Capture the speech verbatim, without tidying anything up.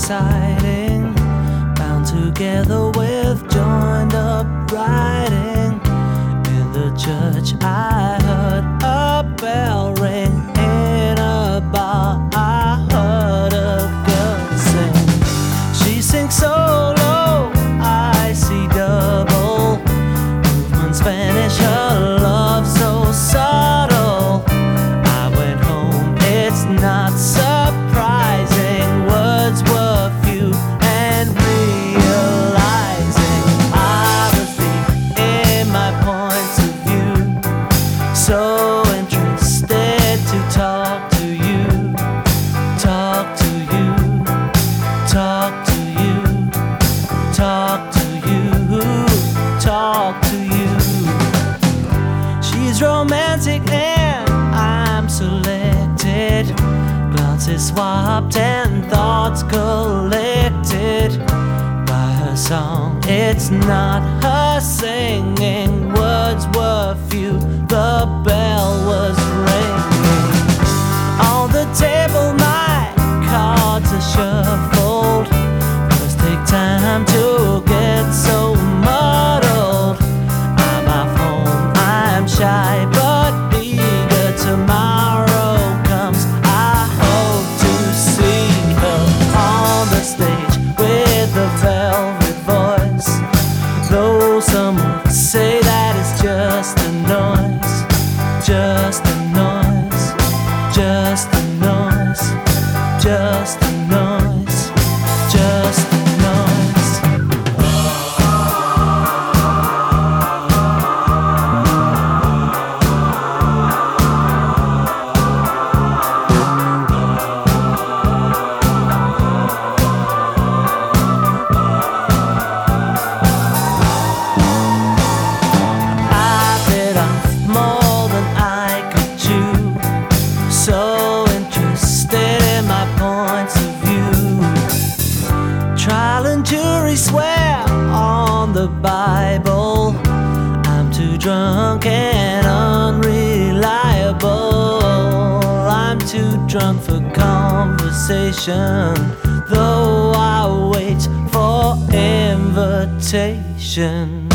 exciting, bound together with joined up writing. In the church I heard a bell ring. In a bar I heard a girl sing. She sings so low, I see double. Movement Spanish, her love so subtle. I went home, it's not surprising. Words were few and realizing I was deep in my points of view. So interested to talk to you, talk to you, talk to you, talk to you, talk to you. She's romantic and I'm selected. Glances swapped and thoughts collected by her song. It's not her singing. Words were few, the bell was ringing. On the table my cards are shuffled. Must take time to get so muddled. I'm off home, I'm shy but eager. Tomorrow comes, I hope to see her on the stage with a velvet voice. Though some would say that it's just a noise, just a noise, just a noise, just a noise, just a noise. So interested in my points of view. Trial and jury swear on the Bible. I'm too drunk and unreliable. I'm too drunk for conversation, though I wait for invitation.